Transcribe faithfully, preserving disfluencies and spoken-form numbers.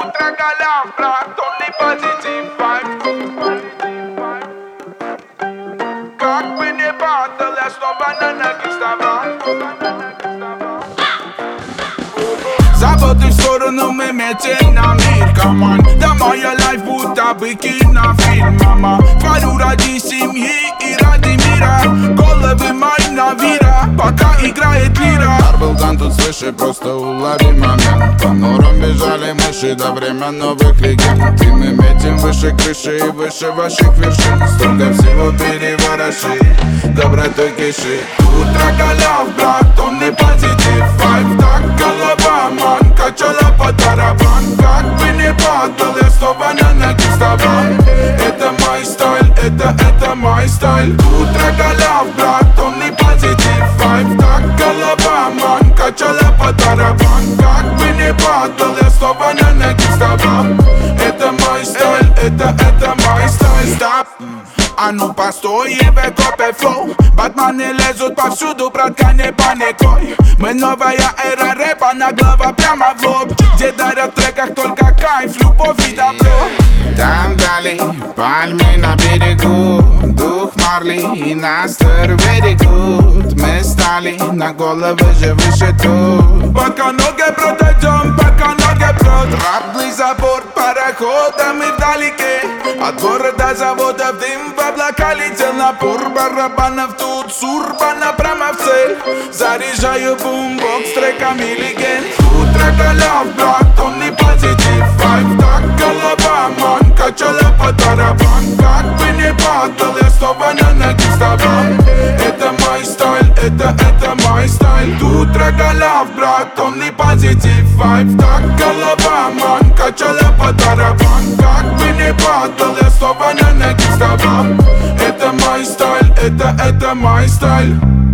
Утро голов, брат, only positive vibe. Как бы не падал, я снова на ноги вставал. Заботы в сторону, мы метим на мир, команд. Да моя лайф будто бы кинофильм, мама. Творю ради семьи и ради мира. Головы мои на вира, пока играет лира. Арбелган тут свыше, просто улови момент. По норам бежали мыши до времен новых легенд. И мы метим выше крыши и выше ваших вершин. Столько всего перевороши, добротой киши. Утро голов, брат, он не позитив вайб. Так голова, ман, качала по тарабан. Как бы не падал, я снова на ноги вставал. Это мой стиль, это, это мой стиль. Утро голов, брат, он не позитив вайб. Так голова, ман, качала по тарабан. Как бы не падал, я снова на ноги вставал. Это мой стиль, это, это мой стиль. Стоп! А ну постой, евекопе флоу. Батманы лезут повсюду, братка, не паникуй. Мы новая эра рэпа, наглава прямо в лоб. Где дарят в треках только кайф, любовь и добро. Там вдали пальмы на берегу, дух Марли и Настер берегут. Мы стали на головы же выше тут. Пока ноги пройдем, пока ноги пройдем. Раблый забор парохода, мы вдалеке. От города заводов дым в облака летел. Напор барабанов тут с урбана прямо в цель. Заряжаю бумбокс треками легенд. Утро голов, брат, он не позитив вайб. Так голова, ман, качала по тарабан. Как бы не падал, я снова на ноги вставал. Это мой стиль, это, это мой стиль. Утро голов, брат, он не позитив вайб. Так голова, ман, качала по тарабан. Как бы не падал, я снова на ноги вставал. Это мой стиль, это, это мой стиль.